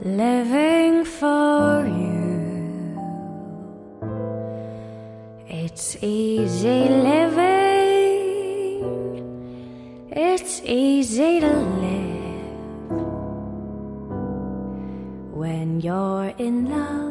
living for you. It's easy living, it's easy to live when you're in love